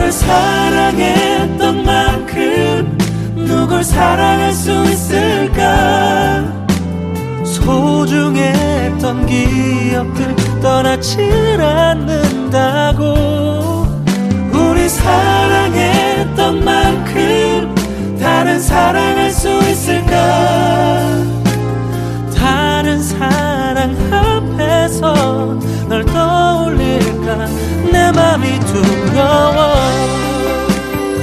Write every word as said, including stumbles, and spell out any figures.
너를 사랑했던 만큼 누굴 사랑할 수 있을까. 소중했던 기억들 떠나질 않는다고. 우리 사랑